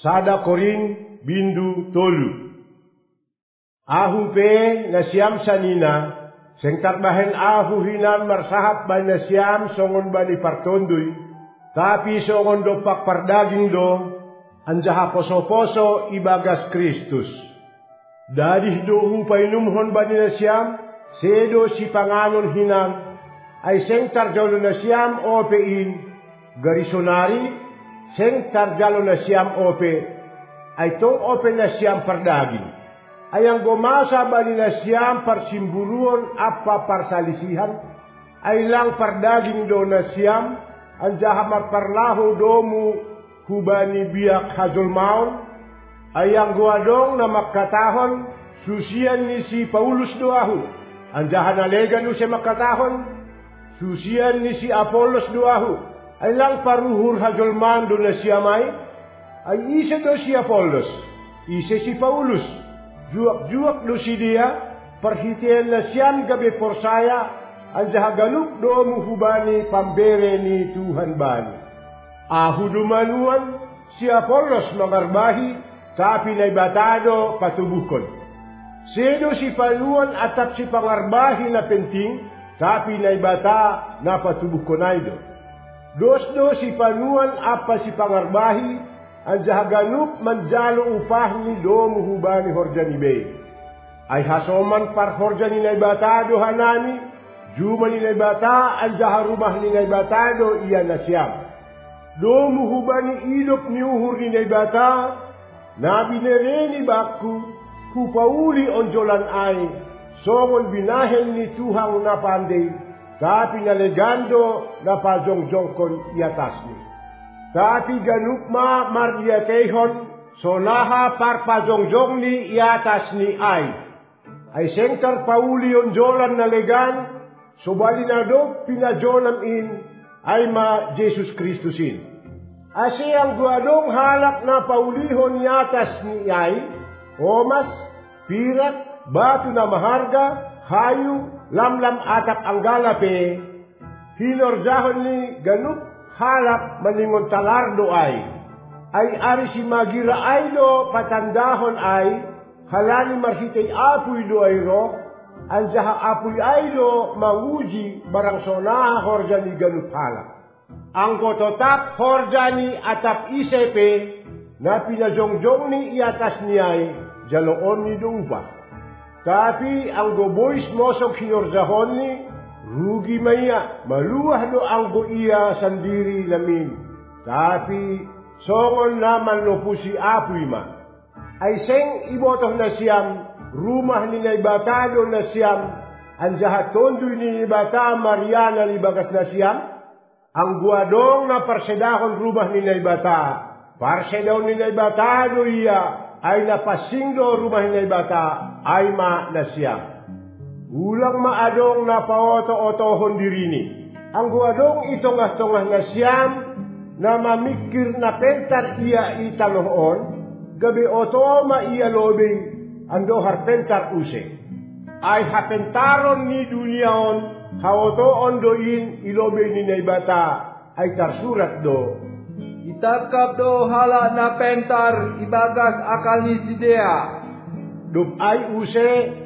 sada Korin bindu tolu. Ahu pe nasyam sanina, seng tarbahen ahu hinan marsahat ba nasyam songon ba ni partondoy, tapi songon do pakpardaging do, anjaha poso-poso ibagas Kristus. Dadih do humpainumhon ba ni nasyam, sedo si panganon hinan, ay seng tarjalo nasyam opein, garisonari, seng tarjalo nasyam ope, ay tong ope nasyam pardaging. Ayang gomasa ba ni nasyam parsimburuon apa parsalisihan, ay lang pardaging do nasyam, anjaha maparlaho domu hubani biak hajolmaon, ayang guadong na makatahon, susian ni si Paulus doahu, anjaha nalegan no siya makatahon, susian ni si Apolos doahu, ay lang paruhur hajolman do nasyamay, ay isa do si Apolos, isa si Paulus, juak-juak do si dia, perhitian nasyam gabi porsaya, anjaha galuk do muhubani pambere ni Tuhan bani. Ahu dumanuan si Apolos mangarbahi, tapi naibatado patubukon. Sedo si paluan atap si pangarbahi na penting, tapi naibata na patubukon aydo. Dos-do si panuan apa si pangarbahi, anjaha ganup manjalo upah ni do muhubani horjani bay. Ay hasoman par horjani naibatado hanami, juma ni naibata anjaha rumah ni naibatado iya nasyam. Do muhubani idop ni uhur ni naibata, nabi nereni baku, kupauli onjolan ay, songon binahen ni Tuhang na pandey, tapi nalegando na pajongjongkon iatasni. Tapi ganup ma mardiatehon, sonaha par pajongjong ni iatas ni ay sengkar pauli onjolan nalegan, sobali na do pinajolam in, ay ma Jesus Kristusin. Asi ang guadong halak na paulihon iatas ni omas, pirat, batu na maharga, hayu, lamlam atap ang galape, hinorjahon ni ganup halak maningon talardo ay ari si magira ay do patandahon ay, halani marhitay apuy do ay ro, anjaha apuy ay do manguji barang sonaha horjani ganup halak. Ang kototak horjani atap isepe, na pinajongjong ni iatas ni ay, jaloon ni do upah. Tapi ang goboys mosok hinorjahon ni, rugi maya, maluah do ang go iya sandiri lamin. Tapi songon naman lo pusi apuy ma. Ay seng ibotoh na siyam, rumah ni naibatado na siyam, anjaha tondoy ni naibata Mariana ni bagas na siyam, ang guadong na parsedahon rumah ni naibata, parsedaw ni naibatado iya, ay napasingdo rumah ni naibata, ay ma na siyam. Ulang maadong na paoto-otohon dirini. Ang guadong itongah-tongah na siyam, na mamikir na pentar iya itanoon, gabi oto ma iya lobing, ando harpentar use. Ay hapentaron ni duniaon, haotoon doin ilobing ni naibata, ay tarsurat do. Itakap do hala na pentar, ibagas akal ni sidea. Dub ay use,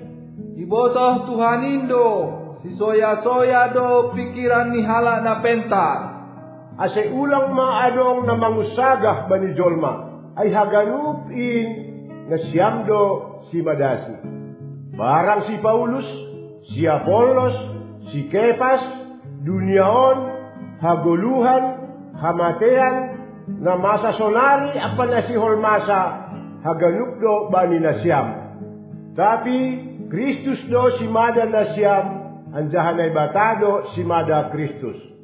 ibotoh Tuhanindo, si soya-soya do pikiran ni hala na pentar. Ase ulang maadong na mangusagah ba ni Jolma, ay haganup in na siyam do si Madasi. Barang si Paulus, si Apolos, si Kepas, duniaon, haguluhan, hamatean, na masa sonari apa na si Holmasa, haganup do ba ni na siyam. Tapi Kristus do si Mada na siyam, anjahan ay batado si Mada Kristus.